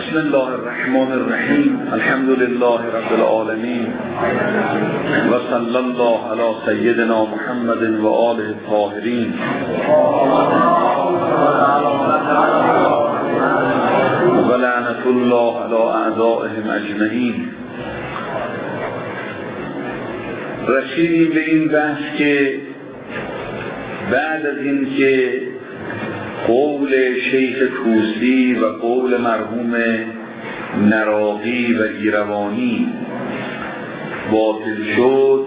بسم الله الرحمن الرحیم. الحمد لله رب العالمین و صلی الله علی سیدنا محمد و آله الطاهرین و لعنت الله علی اعدائهم اجمعین. رسیدیم به این بحث که بعد از این که قول شیخ طوسی و قول مرحوم نراقی و ایروانی باطل شد،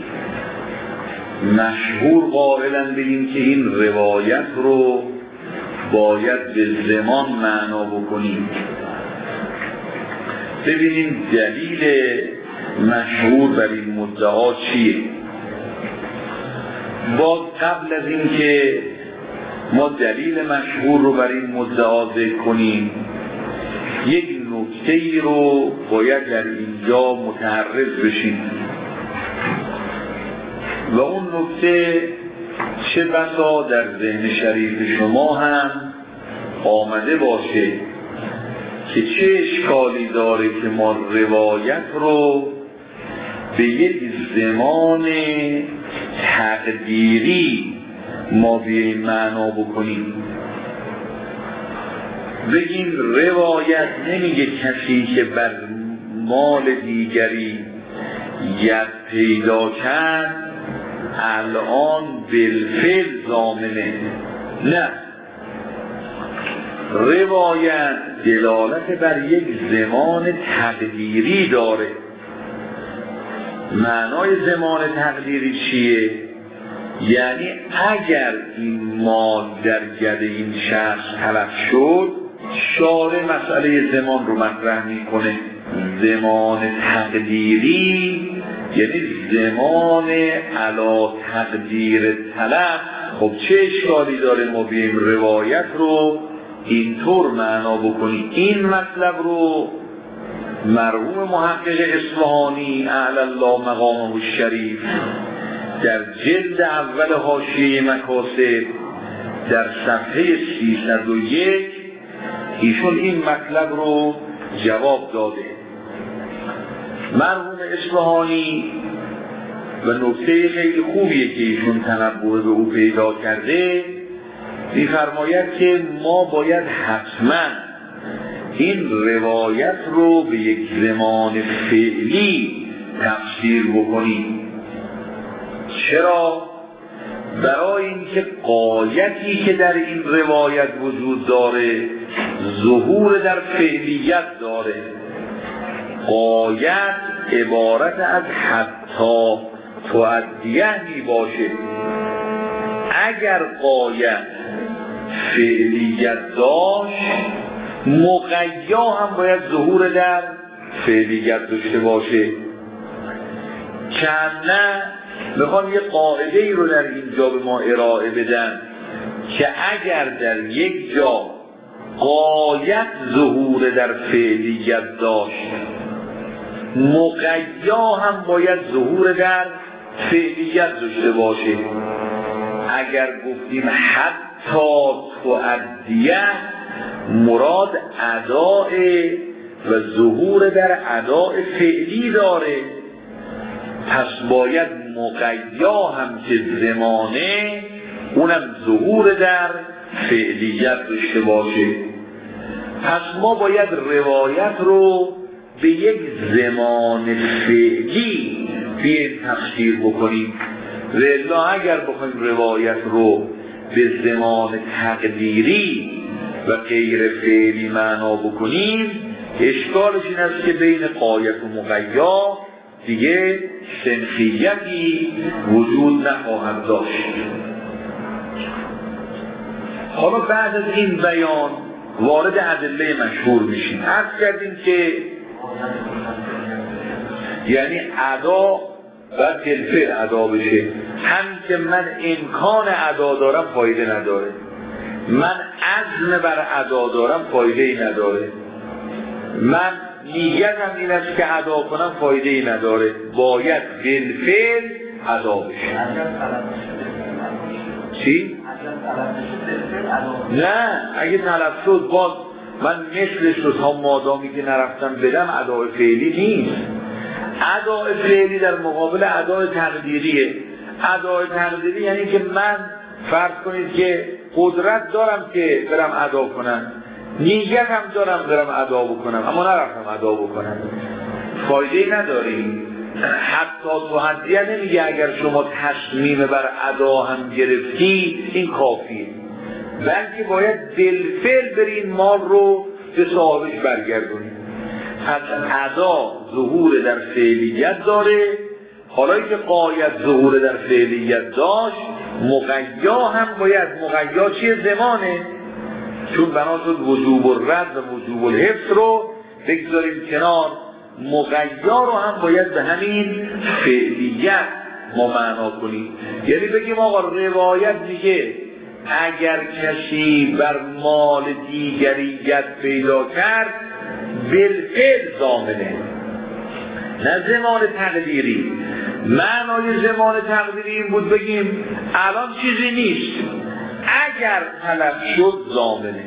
مشهور قائلند به این که این روایت رو باید به زمان معنا بکنیم. ببینیم دلیل مشهور بر این مدعا چیه. باز قبل از این که ما دلیل مشهور رو بر این مدعا ذکر کنیم، یک نکته‌ای رو باید در اینجا متعرض بشیم و اون نکته چه بسا در ذهن شریف شما هم آمده باشه که چه اشکالی داره که ما روایت رو به یک زمان تقدیری ما بیاییم معنا بکنیم. بگیم روایت نمیگه کسی که بر مال دیگری ید پیدا کرد الان بالفعل ضامنه، نه. روایت دلالت بر یک زمان تقدیری داره. معنای زمان تقدیری چیه؟ یعنی اگر این مال در ید این شخص تلف شد، شارع مسئله زمان رو مطرح میکنه. زمان تقدیری یعنی زمان علی تقدیر تلف. خب چه اشکالی داره ما بیم روایت رو اینطور معنا بکنیم؟ این مطلب رو مرحوم محقق اصفهانی اعلی الله مقامه الشریف در جلد اول حاشیه مکاسب در صفحه 301 ایشون این مطلب رو جواب داده. مرحوم اصفهانی و نکته خیلی خوبیه که ایشون تنبه به او پیدا کرده، می‌فرماید که ما باید حتما این روایت رو به یک زمان فعلی تفسیر بکنیم. چرا؟ برای اینکه غایتی که در این روایت وجود داره ظهور در فعلیت داره. غایت عبارت از حتی تؤدیه می باشه. اگر غایت فعلیت داشت، مقیا هم باید ظهور در فعلیت داشته باشه. که نه میخوام یه قاعده ای رو در اینجا به ما ارائه بدن که اگر در یک جا غایت ظهور در فعلیت داشت، مقیا هم باید ظهور در فعلیت داشته باشه. اگر گفتیم حتی تؤدیه، مراد اداء و ظهور در اداء فعلی داره، پس باید مقیا هم که زمانه اونم ظهور در فعلیت داشته باشه. پس ما باید روایت رو به یک زمان فعلی بیایم تفسیر بکنیم. والا اگر بخوایم روایت رو به زمان تقدیری و غیر فعلی معنا بکنیم، اشکالش این است که بین غایت و مقیا دیگه سنخیتی وجود نخواهد داشت. حالا بعد از این بیان وارد ادله مشهور میشیم. عرض کردیم که یعنی ادا و بالفعل ادا بشه. همین که من امکان ادا دارم فایده نداره، من عزم بر ادا دارم فایده ای نداره، من نیتم این است که ادا کنم فایده ای نداره، باید بالفعل ادا بشه. چی؟ نه، اگه تلف شد باز من مثلش رو تا مادامی که نرفتم بدم ادای فعلی نیست. ادای فعلی در مقابل ادای تقدیریه. ادای تقدیری یعنی که من فرض کنید که قدرت دارم که برم ادا کنم، نیت هم دارم برم ادا بکنم، اما نرفتم ادا بکنم، فایده‌ای نداری. حتی تو حدیه نمیگه اگر شما تصمیم بر ادا هم گرفتی این کافیه، بلکه باید بالفعل بری این مال رو به صاحبش برگردونی. پس ادا ظهور در فعلیت داره. حالا که قایت ظهور در فعلیت داشت، مقیا هم باید، مقیا چیه؟ زمانه. چون بنا شد وجوب الرد و وجوب الحفظ رو بگذاریم کنار، مقیا رو هم باید به همین فعلیت ما معنا کنیم. یعنی بگیم آقا روایت میگه اگر کسی بر مال دیگری ید پیدا کرد بالفعل ضامنه، نه زمان تقدیری. معنای زمان تقدیری این بود بگیم الان چیزی نیست، اگر طلب شد ضامنه.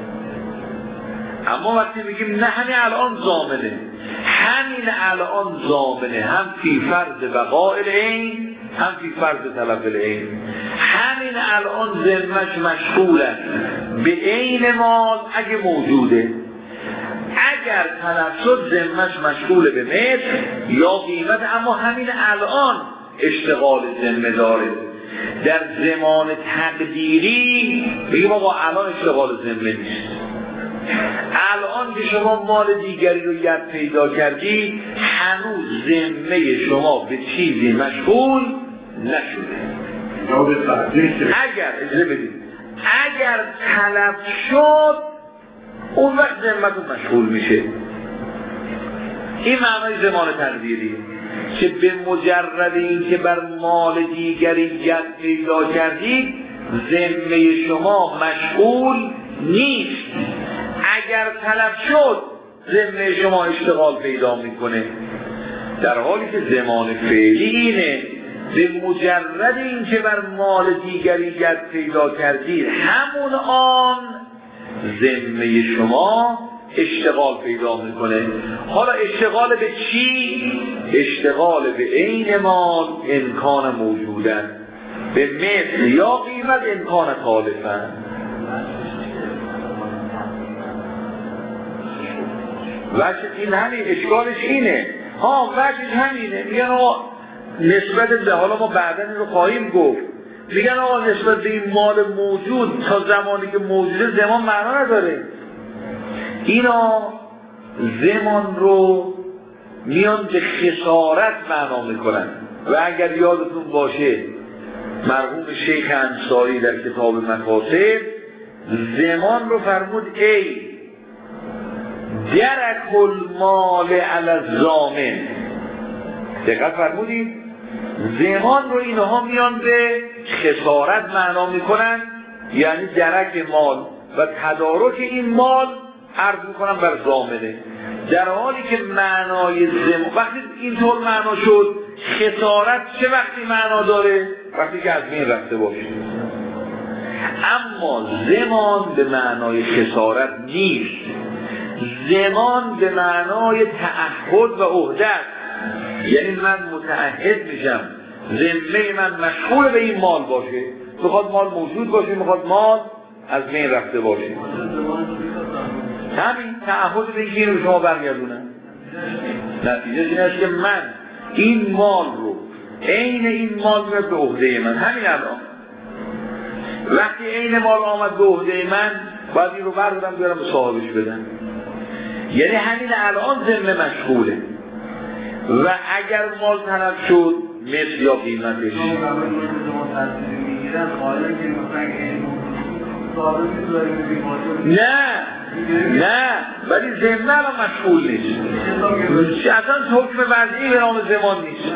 اما وقتی بگیم نه همین الان ضامنه، همین الان ضامنه، هم فی فرض بقاء العین هم فی فرض طلب العین. همین الان ذمش مشغوله به عین مال اگه موجوده، اگر طلب شد ذمش مشغول به مثل یا قیمت، اما همین الان اشتغال ذمه داره. در زمان تقدیری بگیم آقا الان اشتغال ذمه نیست، الان که شما مال دیگری رو ید پیدا کردی هنوز ذمه شما به چیزی مشغول نشده. اگر اجازه بدید اگر طلب شد اون وقت ذمتون مشغول میشه. این معنای زمان تقدیری که به مجرد این که بر مال دیگری ید پیدا کردید ذمه شما مشغول نیست، اگر طلب شد ذمه شما اشتغال پیدا میکنه. در حالی که زمان فعلی اینه به مجرد این که بر مال دیگری ید پیدا کردید همون آن ذمه شما اشتغال پیدا میکنه. حالا اشتغال به چی؟ اشتغال به عین مال امکان موجودن، به مثل یا قیمت امکان خالفن. وجه این همین اشکالش اینه، وجهش همینه. میگن آقا نسبت به، حالا ما بعدن این رو خواهیم گفت، میگن آقا نسبت به این مال موجود تا زمانی که موجوده زمان معنا نداره. اینا زمان رو میان به خسارت معنا میکنن و اگر یادتون باشه مرحوم شیخ انصاری در کتاب مقاصد زمان رو فرمود ای درک المال علی الضامن. دقت فرمودید؟ زمان رو اینها میان به خسارت معنا میکنن، یعنی درک مال و تدارک این مال عرض میکنن بر ضامنه، در حالی که معنای زمان وقتی اینطور معنا شد خسارت چه وقتی معنا داره؟ وقتی که از بین رفته باشه. اما زمان به معنای خسارت نیست، زمان به معنای تعهد و عهده، یعنی من متعهد میشم ذمه من مشغول به این مال باشه، میخواد مال موجود باشه، میخواد مال از بین رفته باشه. همین تعهد به این رو شما برگردونم. نتیجه این است که من این مال رو عین این مال میاد به عهده من. همین الان وقتی عین مال آمد به عهده من باید این رو بردارم بیارم به صاحبش بدم، یعنی همین الان ذمه مشغوله و اگر مال طلب شد مثل یا قیمتش نه ولی ذمه الان مشغول نیست، اصلا حکم وضعی به نام زمان نیست.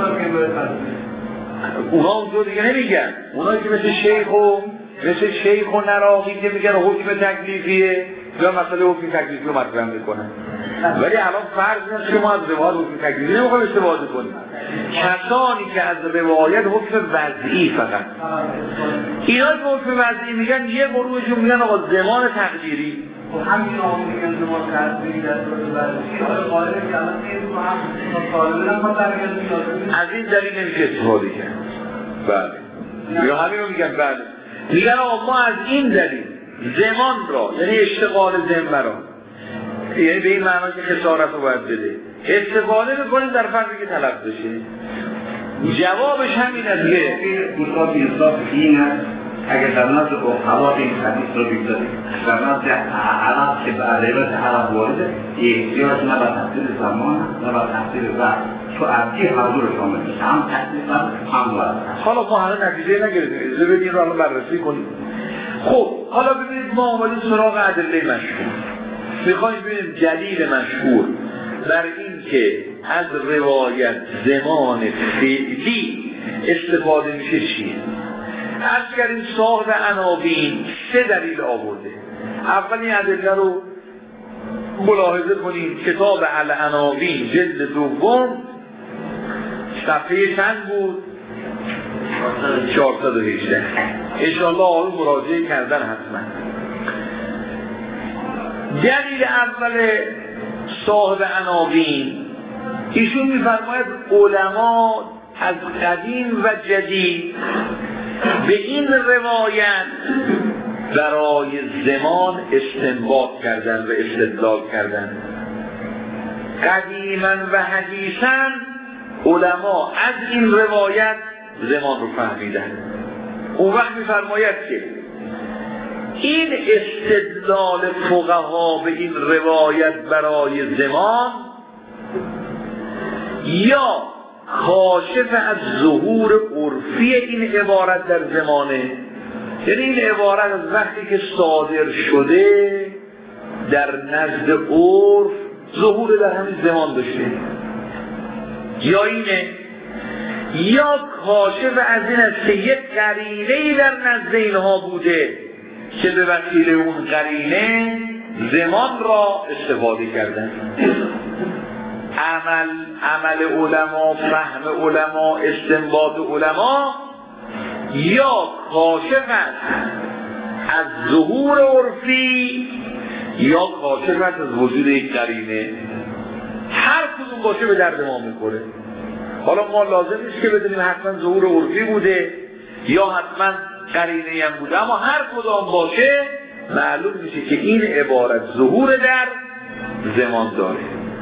اونا اونجا دیگه نمیگن، اونا که مثل شیخ و نراقی که میگن حکم تکلیفیه یا مسئله حکم تکلیفی رو مطرح میکنن، ولی الان فرض نیست که ما از روایت حکم تکلیفی نمیخوایم استفاده کنیم. کسانی که از روایت حکم وضعی فقط، اینا که حکم وضعی میگن یه گروهشون میگن آقا زمان تقدیری، و همین آمونی که ما تصویری در صورت بررسی آیا قائله که الان این رو هم مطالبه ما برگردیم از این دلیل نمیشه استفاده کرد. بله یا همین رو میگن. بله میگن ما از این دلیل زمان را یعنی اشتغال ذمه را یعنی به این معنی که خسارت رو باید بده استفاده میکنیم در فرقی که طلب بشه. جوابش همین است که دوستان انصاف این است اگر در نزد اخوات این حدیث رو بگذاریم در نزد عرب که به عربت عرب وارده احتیاج نه به تحصیل زمان نه به تحصیل وقت تو عبدی حضور شامل میشه هم تحصیل هم وقت. حالا ما همه نتیجه نگرفتیم اجازه بدین رو الان بررسی کنیم. خب حالا ببینید ما آمدیم سراغ ادله مشهور. میخوایم ببینیم دلیل مشهور بر این که از روایت زمان فعلی استفاده میشه چیه؟ از کردیم صاحب عناوین 3 دلیل آورده. اولین ادله رو ملاحظه کنیم کتاب العناوین جلد 2 صفحه چند بود؟ 418. انشاءالله آقای مراجعه کردن حتما. دلیل اول صاحب عناوین ایشون میفرماید علما از قدیم و جدید به این روایت برای زمان استنباط کردن و استدلال کردن. قدیما و حدیثا علما از این روایت زمان رو فهمیدن. اون وقت میفرماید که این استدلال فقها به این روایت برای زمان یا کاشف از ظهور عرفی این عبارت در زمانه، یعنی این عبارت از وقتی که صادر شده در نزد عرف ظهور در همین زمان داشته، یا اینه یا کاشف از این است که یک قرینه‌ای در نزد اینها بوده که به وسیله اون قرینه زمان را استفاده کردن. عمل علما، فهم علما، استنباط علما یا کاشف از ظهور عرفی یا کاشف از وجود یک قرینه. هر کدوم باشه به درد ما میخوره. حالا ما لازم نیست که بدونیم حتما ظهور عرفی بوده یا حتما قرینه هم بوده، اما هر کدام باشه معلوم میشه که این عبارت ظهور در زمان داره.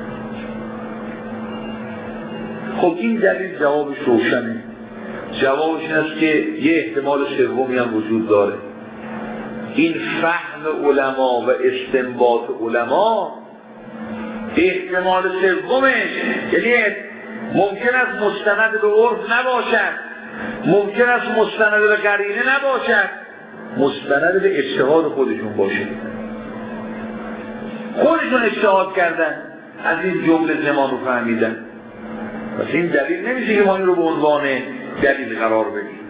خب این دلیل جوابش روشنه. جوابش این است که یه احتمال سومی هم وجود داره. این فهم علما و استنباط علما احتمال سومش یعنی ممکن است مستند به عرف نباشد، ممکن است مستند به قرینه نباشد، مستند به اجتهاد خودشون باشه. خودشون اجتهاد کردن از این جمله زمان رو فهمیدن. پس این دلیل نمیشه که ما این رو به عنوان دلیل قرار بدیم.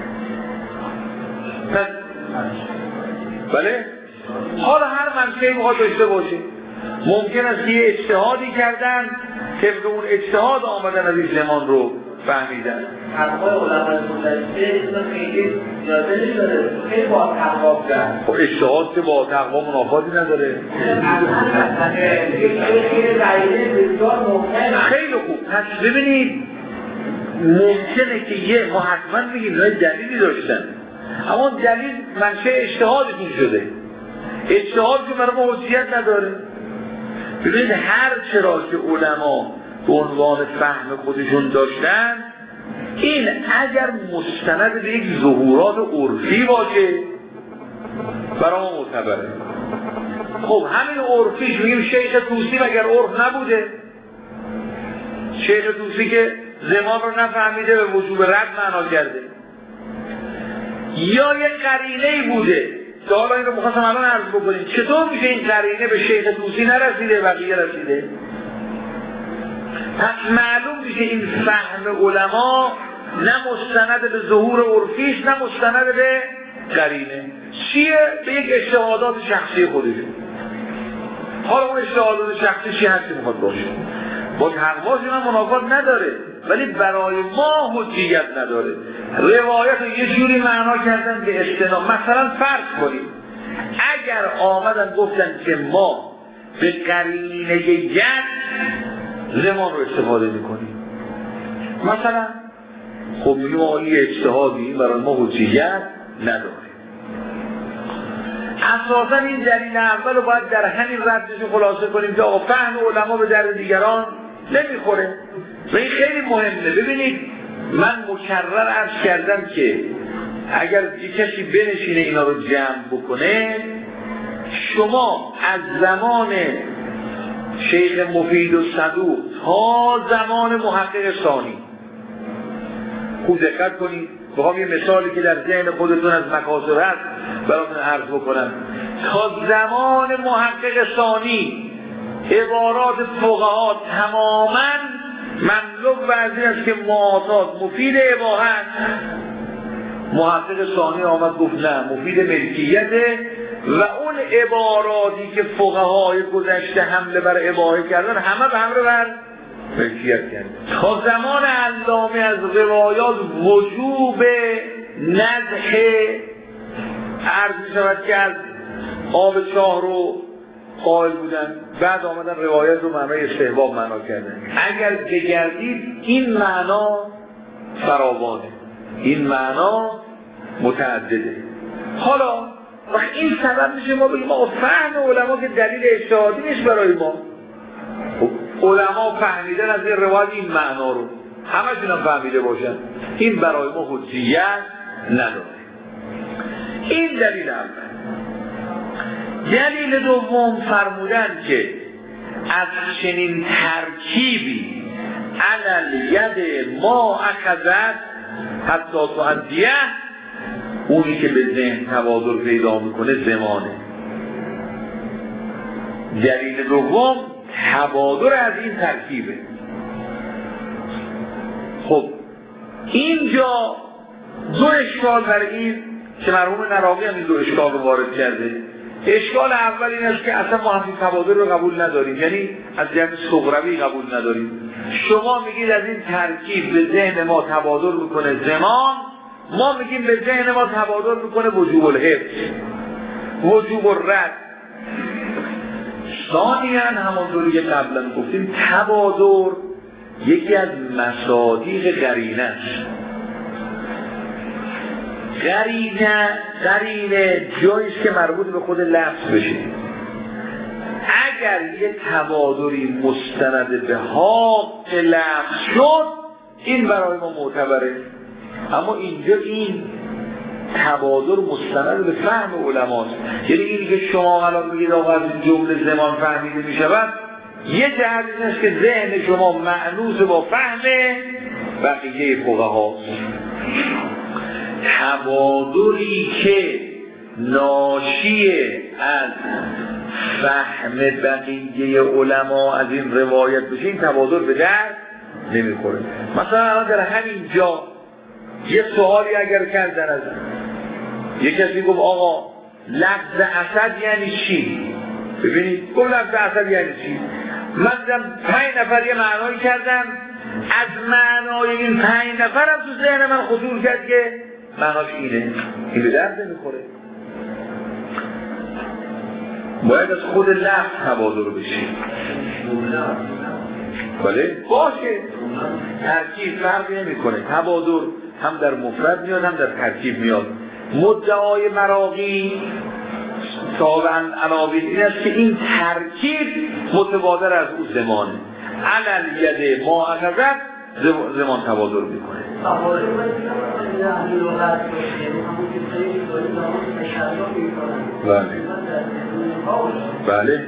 بله؟ حالا هر منشأی میخواد داشته باشه. ممکن است یه اجتهادی کردن طبق اون اجتهاد آمدن از این زمان رو فهمیدن. حرفای علمای گذشته اسم خیلی جاده نشده، خیلی با تقوا بودن. خب اجتهاد که با تقوا منافاتی نداره. خیلی خوب. پس ببینید ممکنه که یه ما حتما بگیم دلیلی داشتن، اما دلیل منشأ اجتهادشون شده. اجتهاد که برای ما حجیت نداره. ببینید هر چرا که علما به عنوان فهم خودشون داشتن، این اگر مستند به یک ظهورات عرفی باشه برای ما معتبره. خب همین عرفیش میگیم شیخ طوسی مگر عرف نبوده؟ شیخ طوسی که زمان رو نفهمیده به وجوب رد معنا کرده، یا یک قرینه‌ای بوده که حالا این رو مخواستم الان عرض بکنیم چطور میشه این قرینه به شیخ طوسی نرسیده بقیه رسیده؟ پس معلوم میشه این فهم علما نه مستند به ظهور عرفیش نه مستند به قرینه. چیه؟ به یک اجتهادات شخصی خودشون. حالا اون اجتهادات شخصی چی هستی میخواد باشه؟ با تقواشون هم منافات نداره، ولی برای ما حجیت نداره. روایت رو یه جوری معنا کردن به استناد. مثلا فرض کنیم اگر آمدن گفتن که ما به قرینه ید زمان رو استفاده میکنیم، مثلا خب میگیم آقای اجتهادی برای ما حجیت نداره، اساسا این دلیل اول رو باید در همین ردش خلاصه کنیم که آقا فهم علما به درد دیگران نمیخوره و این خیلی مهمه. ببینید من مکرر عرض کردم که اگر یک کسی بنشینه اینا رو جمع بکنه، شما از زمان شیخ مفید و صدوق تا زمان محقق ثانی خوب دقت کنید. بخوام یه مثالی که در ذهن خودتون از مکاسب هست براتون عرض بکنم. تا زمان محقق ثانی عبارات فقها تماما مملو و از این است که معاطات مفید اباحت. محقق ثانی آمد گفت نه، مفید ملکیته و اون عباراتی که فقهای گذشته حمله بر اباحه کردن همه به حمله بر ملکیت کردن. تا زمان علامه از روایات وجوب نضح عرض می شود که از آب چاه رو قائل بودن، بعد آمدن روایت رو معنای استحباب معنا کردن. اگر بگردید این معنا فراوانه، این معنا متعدده. حالا وقت این سبب میشه ما بگیم آقا فهم علما که دلیل اجتهادی نیست برای ما. علما فهمیدن از این روایت این معنا رو، همشون هم فهمیده باشن، این برای ما حجیت نداره. این دلیل اول. دلیل دوم فرمودن که از چنین ترکیبی علل ید ما اخذت حتی تعدیه، اونی که به ذهن تبادر پیدا میکنه زمانه. دلیل دوم تبادر از این ترکیبه. خب اینجا دو اشکال برای این که مرحوم نراقی هم این دو اشکال رو وارد کرده. اشکال اول این است که اصلا ما همین تبادر رو قبول نداریم، یعنی از جهت صغروی قبول نداریم. شما میگید از این ترکیب به ذهن ما تبادر میکنه زمان، ما میگیم به ذهن ما تبادر میکنه وجوب الحفظ، وجوب الرد. ثانیاً همونطوری که قبلا گفتیم تبادر یکی از مصادیق قرینه است. قرینه جاییست که مربوط به خود لفظ بشه. اگر یه تبادری مستند به حق لفظ شد این برای ما معتبره، اما اینجا این تبادر مستند به فهم علماست. یعنی اینی که شما الان میگید آقا از این جمله زمان فهمیده میشود، یه جهت این است که ذهن شما معنوس با فهم بقیه فقهاست. تبادری که ناشی از فهم بقیه علما از این روایت بشه این تبادر به درد نمیخوره. مثلا الان در همین جا یه سوالی اگر کردن از یه کسی گفت آقا لفظ اسد یعنی چی؟ ببینید گفت لفظ اسد یعنی چی؟ من دیدم 5 نفر یه معنایی کردن، از معنای این 5 نفرم تو ذهن من خطور کرد که معناش اینه. این به درد نمیخوره. باید از خود لفظ تبادر بشه. بله؟ باشه. ترکیب فرق نمیکنه. تبادر هم در مفرد میاد هم در ترکیب میاد. مدعای مراغی صاحب عناوین این است که این ترکیب متبادر از او زمانه. علل ید ما اخذت زمان تبادر میکنه. بله.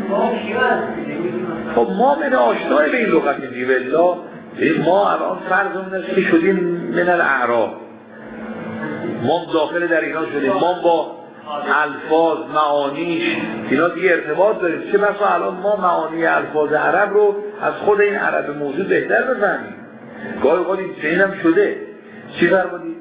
خب ما من آشنای به این لغت دیگه بالله. ما الان فرضمون است که شدیم من الاعراب، ما داخل در اینا شدیم، ما با الفاظ معانیش اینا دیگه ارتباط داریم. چه بسا الان ما معانی الفاظ عرب رو از خود این عرب موجود بهتر بفهمیم. گاهی خود این چنین هم شده. چی فرمودید؟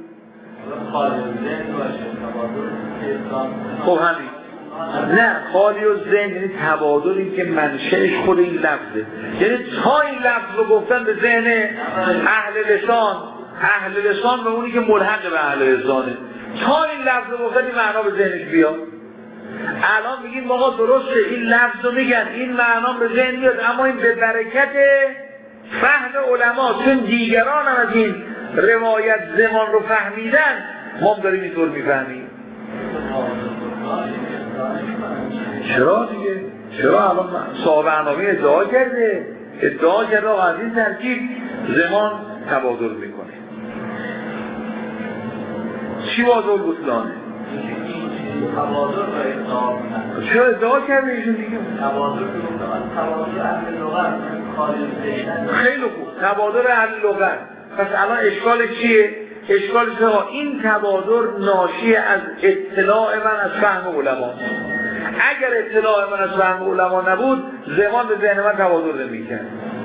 خب همین نه خالی و ذهن یعنی تبادلی که منشأش خود این لفظه. یعنی تا این لفظ رو گفتن به ذهن اهل لسان و اونی که ملحق به اهل لسانه، تا این لفظ رو گفتن این معنا به ذهنش بیاد. الان میگیم آقا درسته این لفظ رو میگن این معنا به ذهن میاد، اما این به برکت فهم علما، چون دیگران هم از این روایت زمان رو فهمیدن، ما داریم اینطور میفهمیم. چرا دیگه؟ چرا الان صاحب عناوین ادعا کرده آقا از این ترکیب زمان تبادر میکنه. چی بازار بطلانه؟ تبادر رو ادعا کنن. چرا ادعا کرده ایشون دیگه؟ تبادر اهل لغت خیلی خوب، تبادر اهل لغت. پس الان اشکال چیه؟ اشکال این تبادر ناشی از اطلاع من از فهم علما. اگر اطلاع من از فهم علما نبود زمان به ذهن من تبادر نمی‌کرد.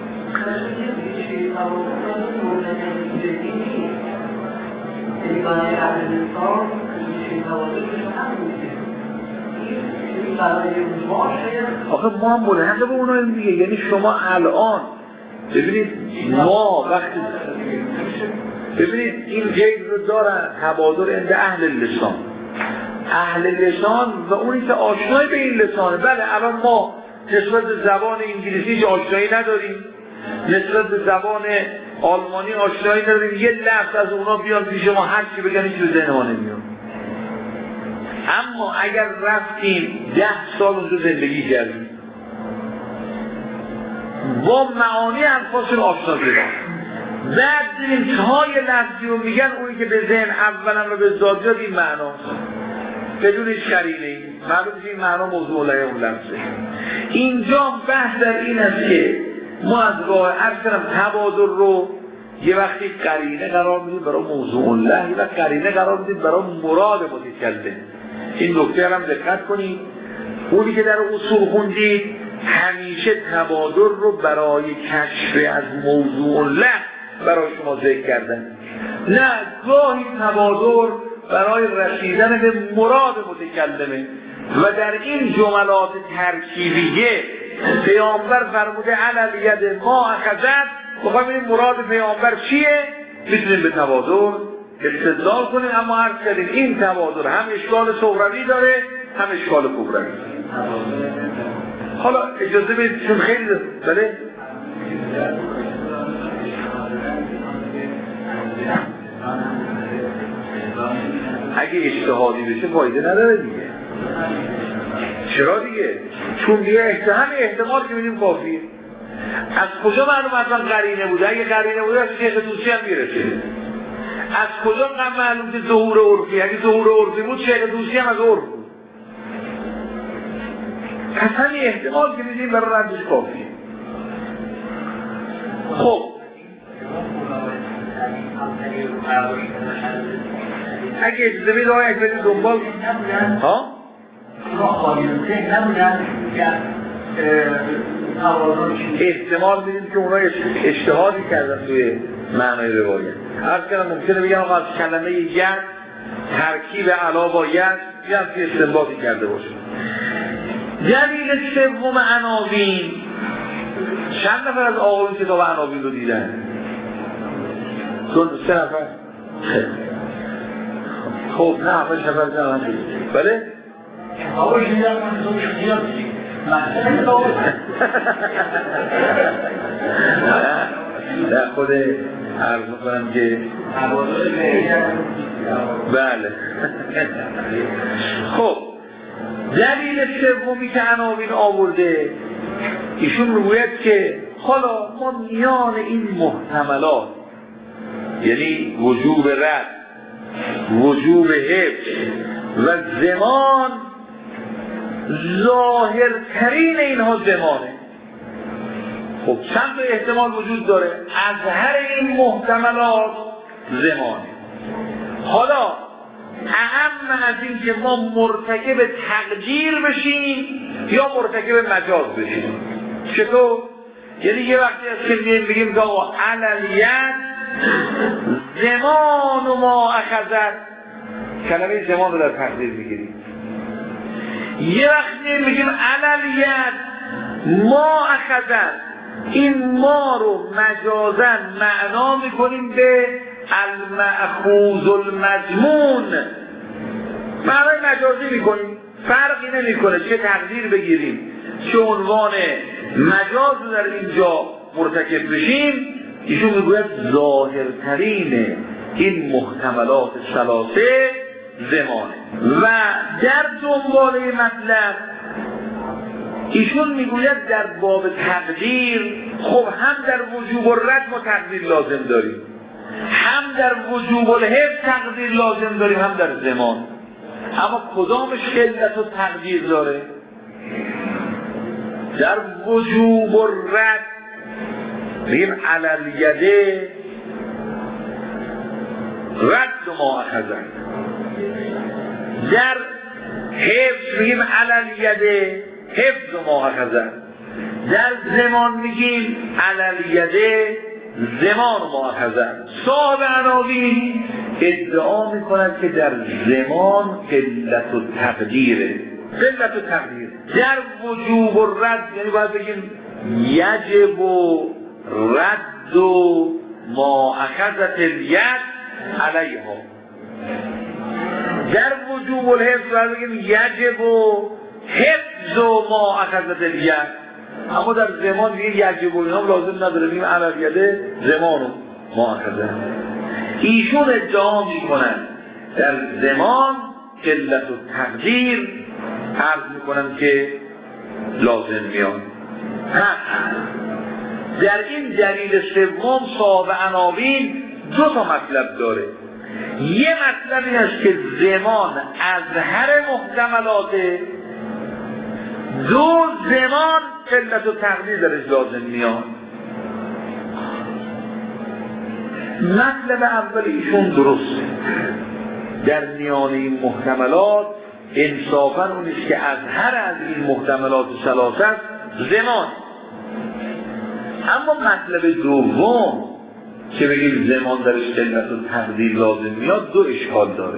آخه ما هم ملحق به اوناییم دیگه. یعنی شما الان ببینید ما وقتی ببینید این قید رو دارن تبادر عند اهل لسان و اونی که آشنایی به این لسانه. بله الان ما نسبت به زبان انگلیسی آشنایی نداریم، نسبت به زبان آلمانی آشنایی نداریم، یه لفظ از اونا بیان پیش ما هر چی بگن هیچ به ذهن ما نمیاد. اما اگر رفتیم 10 سال اونجا زندگی کردیم با معانی انفاسون آشنا شدیم، بعد دیدیم تا یه لفظی رو میگن اونی که به ذهن اولا رو به ذات بیاد این معناست بدون هیچ قرینه‌ای معلوم میشه این معنا موضوع علیه اون لفظه. اینجا بحث در این است که ما از راه اکثرم تبادر رو یه وقتی قرینه قرار میدیم برای موضوع الله، یه وقت قرینه قرار میدیم برای مراد متکلم. این نکته هم دقت کنید، اونی که در اصول خوندید همیشه تبادر رو برای کشف از موضوع الله برای شما ذکر کردن، نه گاهی تبادر برای رسیدن به مراد متکلمه. و در این جملات ترکیبیه پیامبر فرموده علل ید ما اخذت، بخوایم این مراد پیامبر چیه میتونیم به تبادر استدلال کنیم. اما عرض کردیم این تبادر هم اشکال صغروی داره هم اشکال کبروی. حالا اجازه بدید چون خیلی بله اگه اجتهادی بشه فایده نداره دیگه. چرا دیگه؟ چون دیگه همه احتمال که میدیم کافیه. از کجا معلوم اصلا قرینه بوده؟ اگه قرینه بوده از شیخ دوستی هم میرسه. از کجا معلوم که ظهور عرفی؟ اگه ظهور عرفی بود شیخ دوستی هم از عرف بود. از همین احتمال که میدیم برای ردش کافیه. خب اگه اجازه بید آقای اکبری دنبال ها؟ احتمال میدیم که اونا اجتهادی کردن توی معنای روایت. هر کنم ممکنه بگم آقا از کلمه ید ترکیب علا با ید یه همچی استنباطی کرده باشه. دلیل سوم عناوین، چند نفر از آقایون کتاب عناوین رو دیدن؟ 3 نفر؟ خب نه 8 نفر جمع دید. بله؟ آقای دیدن من دوش دیدم در خود عرض میکنم که بله. خب دلیل سومی که عناوین آورده ایشون روید که حالا ما میان این محتملات یعنی وجوب رد، وجوب حفظ و زمان، ظاهرترین اینها زمانه. خب چند احتمال وجود داره؟ از هر این محتملات زمانه. حالا اهم از این که ما مرتکب تقدیر بشیم یا مرتکب مجاز بشیم. چطور؟ یعنی یه وقتی از که بگیم که علیت زمان و ما اخذت، کلمه زمان رو در تقدیر میگیریم. یه وقتی میگیم علیت ما اخذت، این ما رو مجازن معنا میکنیم به المأخوذ المضمون، معنای مجازی میکنیم. فرقی نمیکنه چه تقدیر بگیریم چه عنوان مجاز رو در اینجا مرتکب بشیم. ایشون میگوید ظاهرترین این محتملات ثلاثه زمانه. و در دنباله مطلب ایشون میگوید در باب تقدیر خب هم در وجوب الرد ما تقدیر لازم داریم، هم در وجوب الحفظ تقدیر لازم داریم، هم در زمان. اما کدامش علت و تقدیر داره؟ در وجوب الرد میگیم علی الیده رد ما اخذن، در حفظ میگیم علی الیده حفظ ما اخذن، در زمان میگیم علی الیده زمان ما اخذن. صاحب عناوین ادعا میکنند که در زمان قلت و تقدیره، قلت و تقدیر. در وجوب و رد یعنی باید بگیم یجب و رد و ما اخذت الید علیها. در وجوب الحفظ باید بگیم یجب و حفظ و ما اخذت الید. اما در زمان دیگه یجب و اینا لازم نداره، بگیم علیه زمان و ما اخذت. ایشون ادعا میکنن در زمان قلت و تقدیر عرض میکنن که لازم میاد. در این دلیل سوم صاحب عناوین دو تا مطلب داره. یه مطلب این است که زمان اظهر محتملاته، دو زمان قلت و تقدیر درش لازم میاد. مطلب اول ایشون درسته، در میان این محتملات انصافاً اونیست که اظهر از این محتملات ثلاثه زمان. اما مطلب دوم که بگیم زمان درش قلت و تقدیر لازم میاد دو اشکال داره.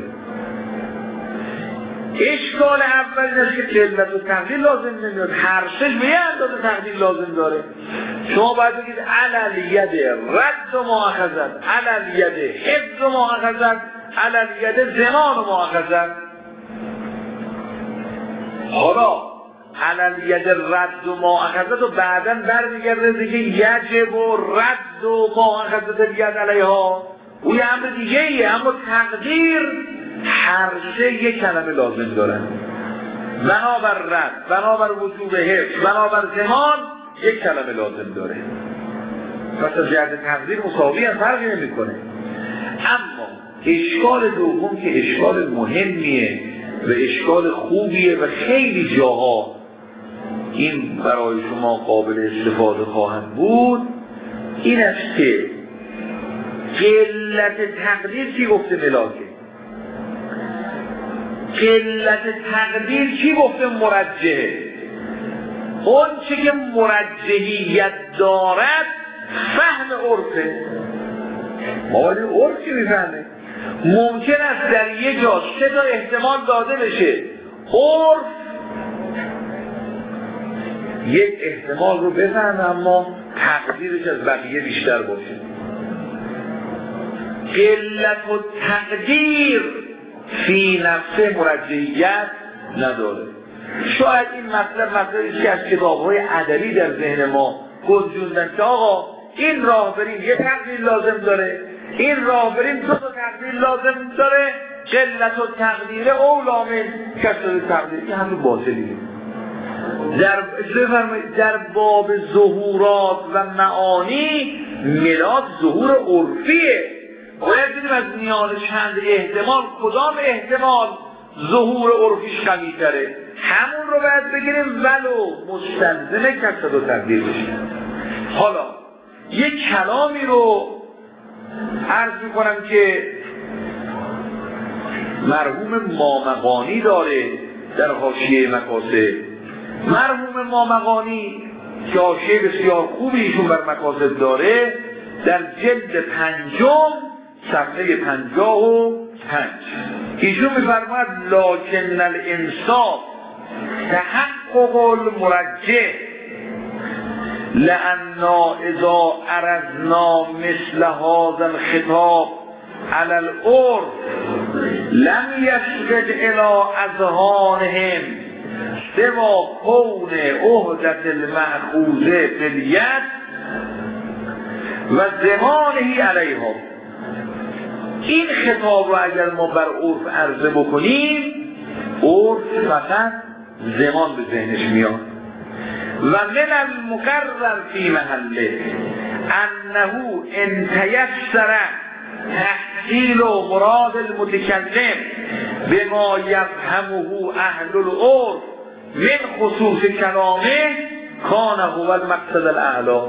اشکال اول اینه که قلت و تقدیر لازم نمیاد، هر سش به یه اندازه تقدیر لازم داره. شما باید بگید علی الید رد و مؤاخذت، علی الید حفظ و مؤاخذت، علی الید زمان و مؤاخذت. حالا علی الید رد و مؤاخذت و بعداً برمیگرده دیگه یجب و رد و مؤاخذت الید علیها، او یه امر دیگه ایه. اما تقدیر هر سه یک کلمه لازم دارن، بنابر رد، بنابر وجوب حفظ، بنابر زمان یک کلمه لازم داره. پس از جهت تقدیر مساوی هم فرقی نمی کنه. اما اشکال دوم که اشکال مهمیه و اشکال خوبیه و خیلی جاها این برای شما قابل استفاده خواهد بود، این است که قلت تقدیر چی گفته ملاکه؟ قلت تقدیر چی گفته مرجحه؟ اون چه که مرجحیت دارد فهم عرفه. ما باید عرفی میفهمه. ممکن است در یه جا سه تا احتمال داده بشه، عرف یک احتمال رو بفهمه اما تقدیرش از بقیه بیشتر باشه. قلت و تقدیر فی نفس مرجحیت نداره. شاید این مطلبی که از کتاب‌های ادبی در ذهن ما گنجوندن که آقا این راه بریم یه تقدیر لازم داره، این راه بریم دو تا تقدیر لازم داره، قلت و تقدیر اولا من کسرت تقدیر. این همون باطلیه. در باب ظهورات و معانی ملاک ظهور عرفیه. باید دیدیم از میان چند احتمال کدام احتمال ظهور عرفیش قوی تره، همون رو باید بگیریم ولو مستلزمه کسرت و تقدیر بشه. حالا یک کلامی رو عرض میکنم که مرحوم مامقانی داره در حاشیه مقاصد. مرحوم مامقانی که حاشیه بسیار خوبی ایشون بر مقاصد داره، در جلد 5 صفحه 55 ایشون میفرماید لکن الانصاف تحقق المرجح لأننا اذا عرضنا مثل هذا الخطاب على العرف لم یسجد الی اذهانهم سوا کون عهدت المأخوذه بالید و زمانه علیها. این خطاب رو اگر ما بر عرف عرضه بکنیم، عرف فقط زمان به ذهنش میاد. و من المقرر فی محله انه ان تیسر تحصیل و مراد المتکلم بما یفهمه اهل العرف من خصوص کلامه کان هو المقصد الاعلی.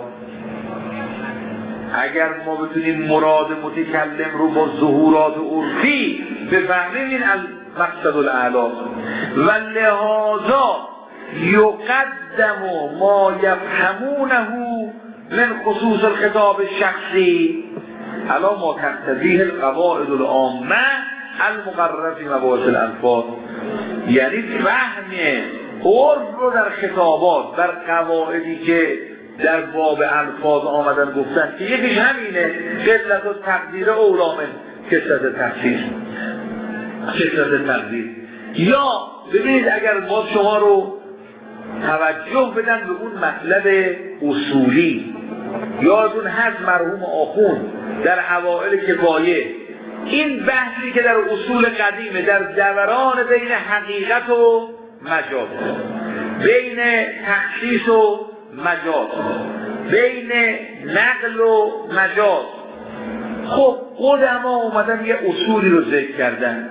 اگر ما بتونیم مراد متکلم رو با ظهورات عرفی بفهمیم، این المقصد الاعلی. و لهذا یقدم ما یفهمونه من خصوص الخطاب الشخصی علی ما تقتضیه القواعد العامه المقرره فی مباحث الالفاظ. یعنی فهم عرف رو در خطابات بر قواعدی که در باب الفاظ آمدن گفتن که یکیش همینه، قلت و تقدیر اولا من کثرت تخصیص، کثرت تقدیر. یا ببینید اگر ما شما رو توجه بدن به اون مطلب اصولی، یادون هست مرحوم آخوند در اوائل کفایه این بحثی که در اصول قدیمه در دوران بین حقیقت و مجاز، بین تخصیص و مجاز، بین نقل و مجاز، خب قدما اومدن یه اصولی رو ذکر کردن.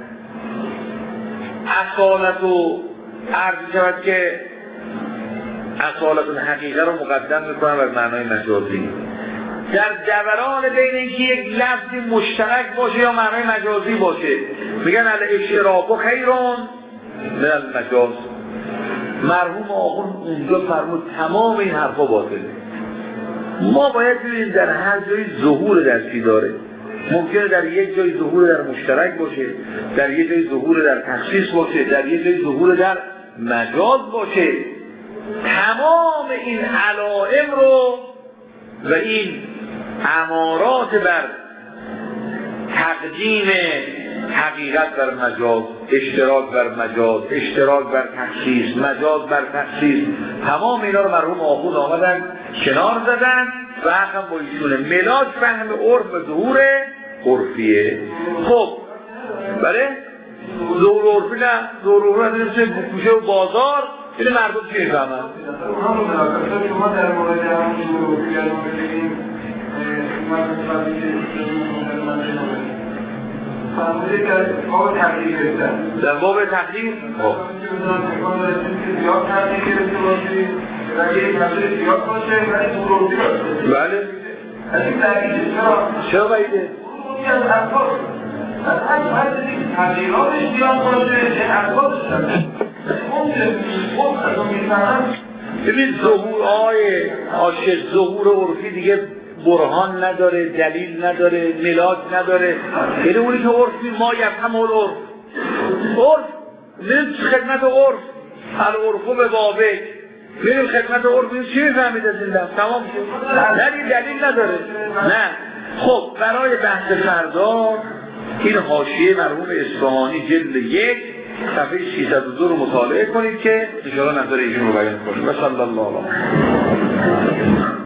اصالت و عرض شود که اصالت الحقیقه رو مقدم میکنن بر معنای مجازی، در دوران بین اینکه یک لفظی مشترک باشه یا معنای مجازی باشه میگن الاشتراک خیرون من المجاز. مرحوم آخوند اونجا فرمود تمام این حرفا باطله. ما باید ببینیم در هر جای ظهور در چی داره. ممکنه در یک جای ظهور در مشترک باشه، در یک جای ظهور در تخصیص باشه، در یک جای ظهور در مجاز باشه. تمام این علائم رو و این امارات بر تقدیم حقیقت بر مجاز، اشتراک بر مجاز، اشتراک بر تخصیص، مجاز بر تخصیص، تمام اینا رو مرحوم آخوند آمدن کنار زدن و هم با ایشونه ملاک فهم عرف و ظهور عرفیه. خب بله ظهور عرفی نه، ظهور عرفی نمیشه گوشه و بازار، این مردم چی میفهمن؟ شما در مورد همون بگیم در باب تحقیق بله چرا باید ببین ظهور آشه ظهور عرفی دیگه برهان نداره، دلیل نداره، ملاک نداره. یعنی اونی که عرفی ما یفهم العرف، عرف میریم خدمت عرف، العرفو به بابه، میریم خدمت عرف، میریم چی میفهمید از این دفت تمام شد، نه دلیل نداره. نه خب برای بحث فردا این حاشیه مرحوم اصفهانی جلد 1 صفحه 602 رو مطالعه کنید که ان شاءالله نظر ایشون رو بیان کنید. و صلی الله علیه